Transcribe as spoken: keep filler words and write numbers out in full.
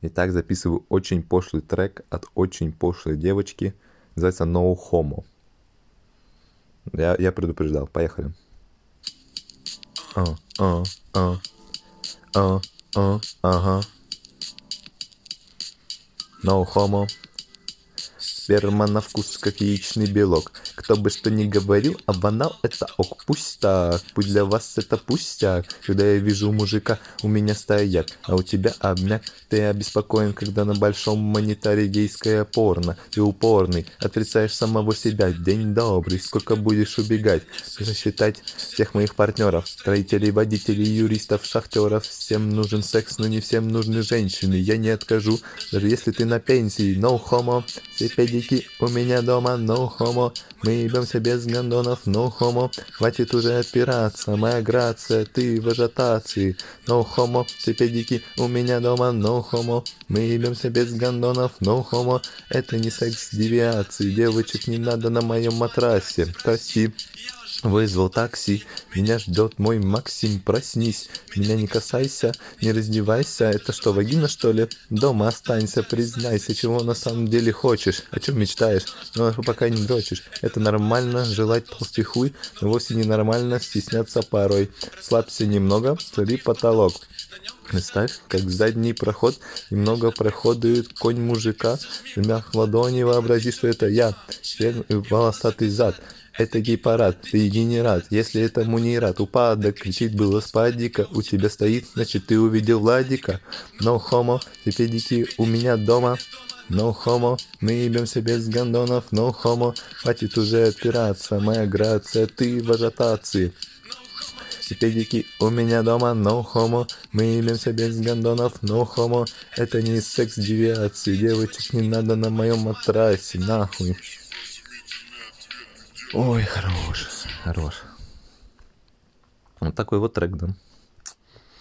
Итак, записываю очень пошлый трек от очень пошлой девочки. Называется No Homo. Я, я предупреждал. Поехали. А, а, а, а, а, ага. No Homo. Сперма на вкус, как яичный белок. Кто бы что ни говорил, а банал это ок. Пусть так, пусть для вас это пустяк. Когда я вижу мужика, у меня стояк, а у тебя обмяк. Ты обеспокоен, когда на большом мониторе гейское порно. Ты упорный, отрицаешь самого себя. День добрый, сколько будешь убегать? Рассчитать всех моих партнеров, строителей, водителей, юристов, шахтеров. Всем нужен секс, но не всем нужны женщины. Я не откажу, даже если ты на пенсии. No homo. Все педики у меня дома, no homo. Мы ебемся без гондонов, no homo. Хватит уже отпираться, моя грация, ты в ажитации. No homo, все педики у меня дома, no homo. Мы ебемся без гондонов, no homo. Это не секс девиации, девочек не надо на моем матрасе. Прости. Вызвал такси, меня ждет мой Максим, проснись. Меня не касайся, не раздевайся. Это что, вагина, что ли? Дома останься, признайся, чего на самом деле хочешь. О чем мечтаешь, но пока не дрочишь. Это нормально, желать толстый хуй, но вовсе не нормально стесняться порой. Слабься немного, цари потолок. Представь, как задний проход немного проходует конь мужика. Вмях в ладони, вообрази, что это я. Волосатый зад. Это гей-парад, ты дегенерат. Если это мунират, упадок, кричит было спадика. У тебя стоит, значит ты увидел Владика. No homo, все педики у меня дома. No homo, мы ебемся без гондонов. No homo, хватит уже отпираться. Моя грация, ты в ажитации. Все педики у меня дома, no homo. Мы ебемся без гондонов, no homo. Это не секс девиации. Девочек не надо на моем матрасе, нахуй. Ой, хорош, хорош. Вот такой вот трек, да.